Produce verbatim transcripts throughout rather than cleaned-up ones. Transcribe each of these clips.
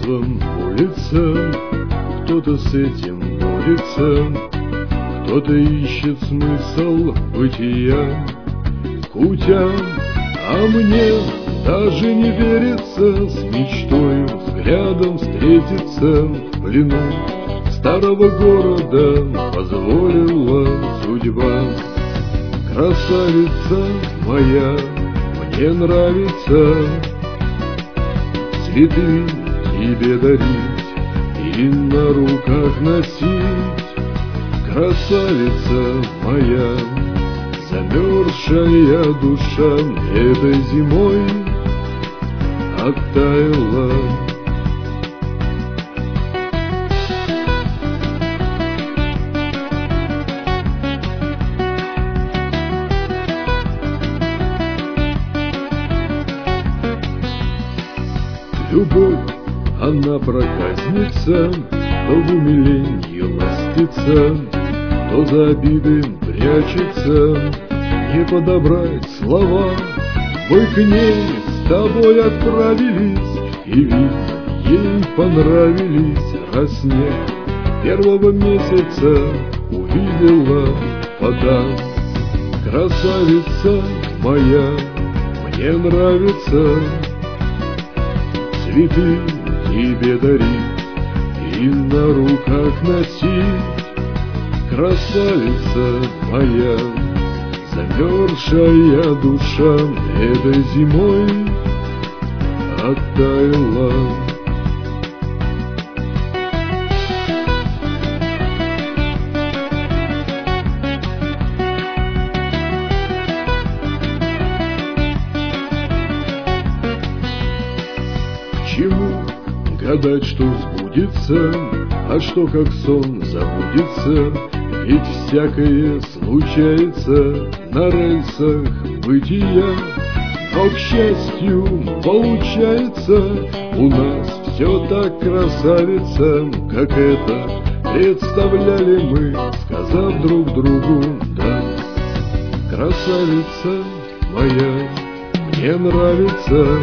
чувством улица, кто-то с этим борется, кто-то ищет смысл бытия кутя, а мне даже не верится с мечтой взглядом встретиться в плену старого города позволила судьба. Красавица моя, мне нравится цветы тебе дарить и на руках носить. Красавица моя, замерзшая душа этой зимой оттаяла. Любовь, она проказница, то в умилении ластится, то за обиды прячется. Не подобрать слова, мы к ней с тобой отправились, и видно, ей понравились, раз снег первого месяца увидела вода. Красавица моя, мне нравится цветы тебе дарить и на руках носить. Красавица моя, замерзшая душа этой зимой оттаяла. Чему гадать, что сбудется, а что как сон забудется? Ведь всякое случается на рельсах бытия. Но, к счастью, получается у нас все так, красавица, как это представляли мы, сказав друг другу «да». Красавица моя, мне нравится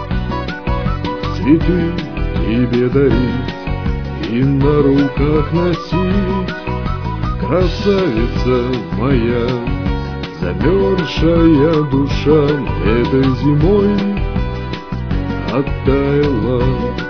цветы тебе дарить и на руках носить. Красавица моя, замерзшая душа этой зимой оттаяла.